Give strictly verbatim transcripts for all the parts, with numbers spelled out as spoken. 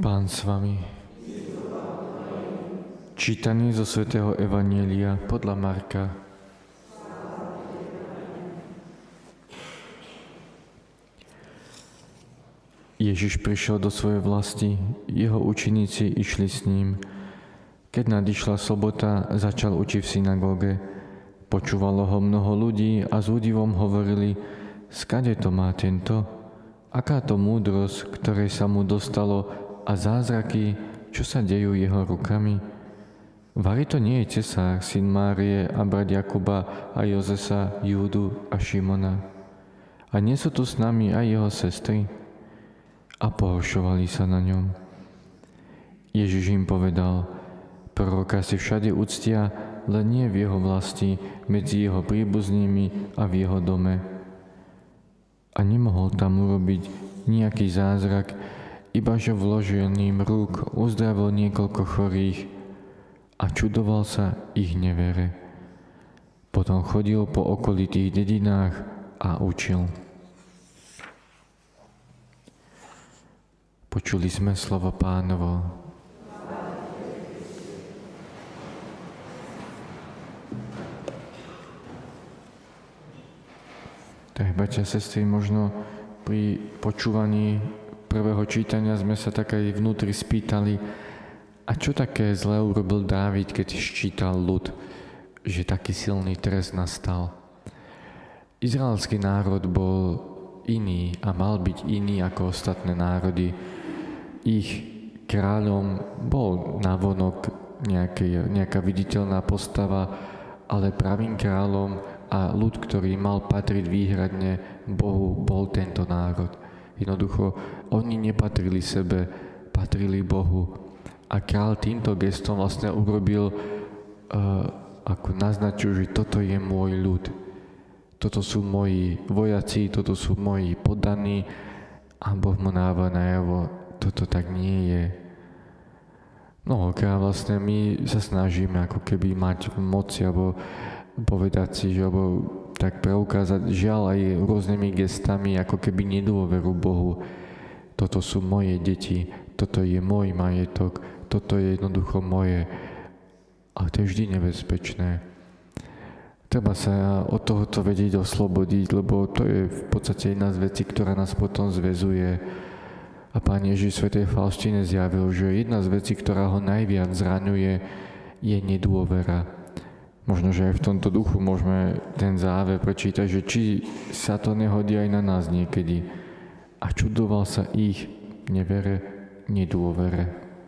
Pán s vami. Čítanie zo svätého Evanjelia podľa Marka. Ježiš prišiel do svojej vlasti, jeho učeníci išli s ním. Keď nadišla sobota, začal učiť v synagóge. Počúvalo ho mnoho ľudí a s údivom hovorili: skade to má tento? Aká to múdrosť, ktorej sa mu dostalo, a zázraky, čo sa dejú jeho rukami? Vari to nie je Cesár, syn Márie a brat Jakuba a Jozesa, Júdu a Šimona? A nie sú tu s nami aj jeho sestry? A pohoršovali sa na ňom. Ježiš im povedal: proroka si všade uctia, len nie v jeho vlasti, medzi jeho príbuznými a v jeho dome. A nemohol tam urobiť nejaký zázrak, ibaže vložením rúk uzdravil niekoľko chorých a čudoval sa ich nevere. Potom chodil po okolitých dedinách a učil. Počuli sme slovo Pánovo. Tak, bratia, sestry, možno pri počúvaní prvého čítania sme sa tak aj vnútri spýtali, a čo také zlé urobil Dávid, keď ščítal ľud, že taký silný trest nastal. Izraelský národ bol iný a mal byť iný ako ostatné národy. Ich kráľom bol navonok nejaký, nejaká viditeľná postava, ale pravým kráľom a ľud, ktorý mal patriť výhradne Bohu, bol tento národ. Jednoducho, oni nepatrili sebe, patrili Bohu. A kráľ týmto gestom vlastne urobil, uh, ako naznačil, že toto je môj ľud. Toto sú moji vojaci, toto sú moji poddaní, a Boh mu dáva najavo, toto tak nie je. Mnohokrát vlastne my sa snažíme ako keby mať moci, alebo povedať si, že alebo tak preukázať, žiaľ aj rôznymi gestami, ako keby nedôveru Bohu. Toto sú moje deti, toto je môj majetok, toto je jednoducho moje. Ale to je vždy nebezpečné. Treba sa od tohoto vedieť oslobodiť, lebo to je v podstate jedna z vecí, ktorá nás potom zväzuje. A Pán Ježiš svätej Faustine zjavil, že jedna z vecí, ktorá ho najviac zraňuje, je nedôvera. Možno, že aj v tomto duchu môžeme ten záver prečítať, že či sa to nehodí aj na nás niekedy. A čudoval sa ich nevere, nedôvere.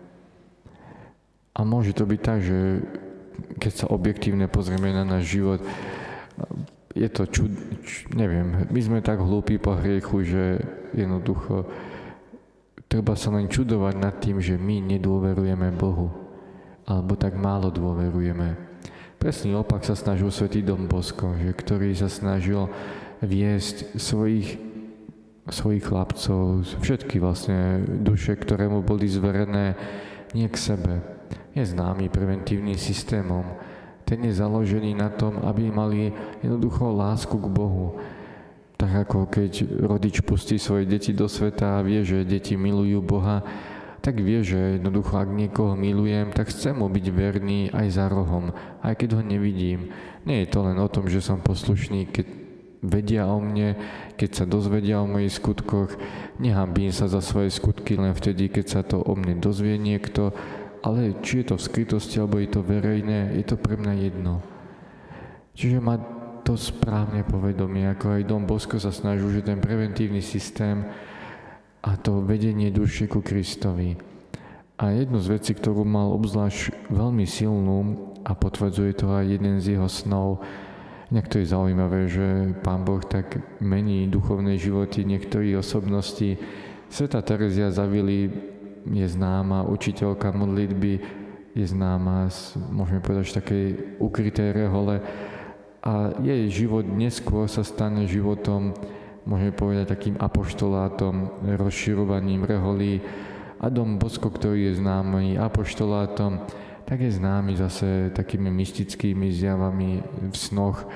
A môže to byť tak, že keď sa objektívne pozrieme na náš život, je to čud... neviem, my sme tak hlúpi po hriechu, že jednoducho treba sa len čudovať nad tým, že my nedôverujeme Bohu. Alebo tak málo dôverujeme. Presný opak sa snažil svätý Don Bosco, že, ktorý sa snažil viesť svojich, svojich chlapcov, všetky vlastne duše, ktoré mu boli zverené, nie k sebe. Je známy preventívnym systémom. Ten je založený na tom, aby mali jednoducho lásku k Bohu. Tak ako keď rodič pustí svoje deti do sveta a vie, že deti milujú Boha, tak vie, že jednoducho, ak niekoho milujem, tak chcem mu byť verný aj za rohom, aj keď ho nevidím. Nie je to len o tom, že som poslušný, keď vedia o mne, keď sa dozvedia o mojich skutkoch. Nehambím sa za svoje skutky len vtedy, keď sa to o mne dozvie niekto, ale či je to v skrytosti, alebo je to verejné, je to pre mňa jedno. Čiže má to správne povedomie, ako aj Don Bosco sa snažil, že ten preventívny systém a to vedenie duše ku Kristovi. A jednu z vecí, ktorú mal obzvlášť veľmi silnú, a potvrdzuje to aj jeden z jeho snov, nejak to je zaujímavé, že Pán Boh tak mení duchovné životy niektorých osobností. Svätá Terezia z Avily je známa učiteľka modlitby, je známa, môžeme povedať, z takej ukrytej rehole, a jej život neskôr sa stane životom, môžeme povedať, takým apoštolátom, rozširovaním reholí. A Don Bosco, ktorý je známy apoštolátom, tak je známy zase takými mystickými zjavami v snoch,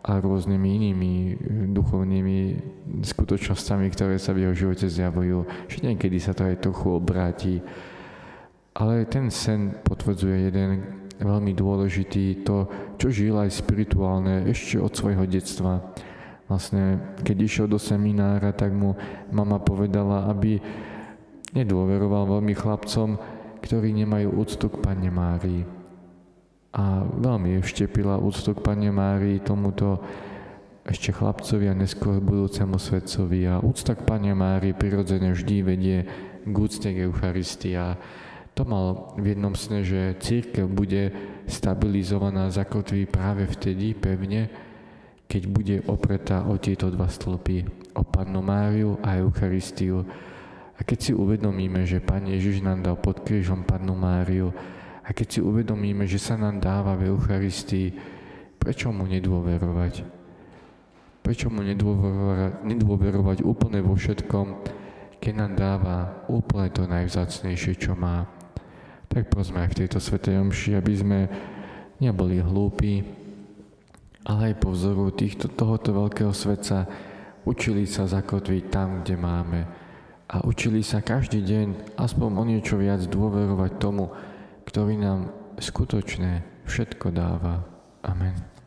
a rôznymi inými duchovnými skutočnosťami, ktoré sa v jeho živote zjavujú, že niekedy sa to aj trochu obráti. Ale ten sen potvrdzuje jeden veľmi dôležitý, to, čo žil aj spirituálne ešte od svojho detstva. Vlastne, keď išiel do seminára, tak mu mama povedala, aby nedôveroval veľmi chlapcom, ktorí nemajú úctu k Panne Márii. A veľmi je vštepila úctu k Panne Márii tomuto ešte chlapcovi a neskôr budúcemu svetcovi. A úcta k Panne Márii prirodzene vždy vedie k úcte k Eucharistii. A to mal v jednom sne, že cirkev bude stabilizovaná, zakotví práve vtedy pevne, keď bude opretá o tieto dva stĺpy, o Pannu Máriu a Eucharistiu. A keď si uvedomíme, že Pán Ježiš nám dal pod krížom Pannu Máriu, a keď si uvedomíme, že sa nám dáva v Eucharistii, prečo mu nedôverovať? Prečo mu nedôverovať, nedôverovať úplne vo všetkom, keď nám dáva úplne to najvzácnejšie, čo má? Tak prosme aj v tejto svätej omši, aby sme neboli hlúpi, ale aj po vzoru týchto, tohoto veľkého svetca učili sa zakotviť tam, kde máme. A učili sa každý deň aspoň o niečo viac dôverovať tomu, ktorý nám skutočne všetko dáva. Amen.